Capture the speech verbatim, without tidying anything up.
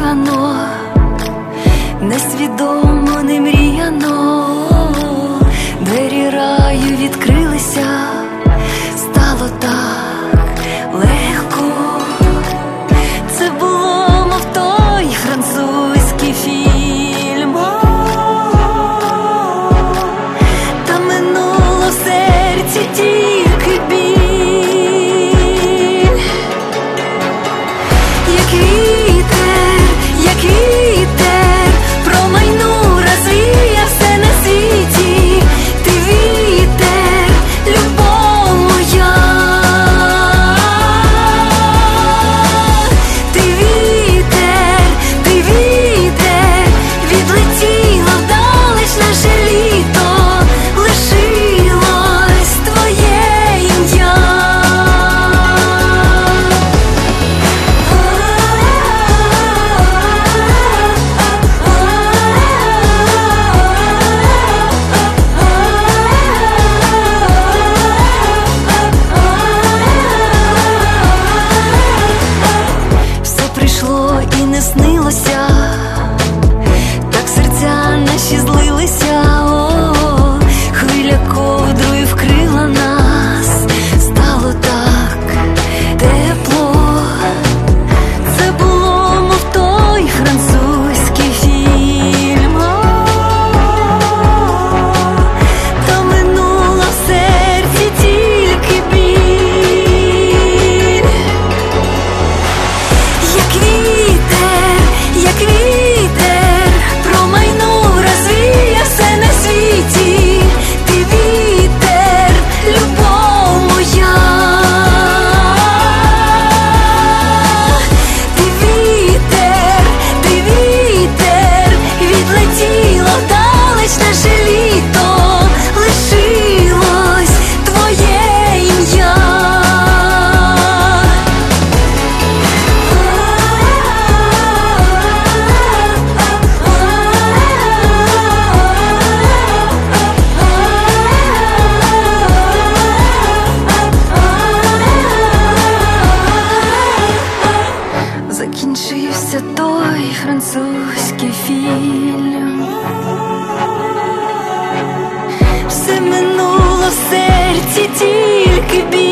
несподівано, несвідомо, не мріяно, двері раю відкрилися, стало так легко. Це було, мов той французький фільм, та минуло в серці тільки біль. Як вітер, як вітер, промайну, розвіяв все на світі. Ти вітер, любов моя. Ти вітер, ти вітер, відлетіло вдалеч наше літо, лишилось твоє ім'я. Все прийшло і не снилося, так серця наші злилися. О, хвиля ковдрою вкрила нас, стало так тепло. Це було, мов той французький фільм, та минуло в серці тільки біль. Як вітер, як вітер, промайну, розвіяв все на світі. Ти вітер, любов моя. Ти вітер, ти вітер, відлетіло вдалеч наше літо, лишилось твоє ім'я. Закінчився той французький фільм, все минуло в серці тільки біль.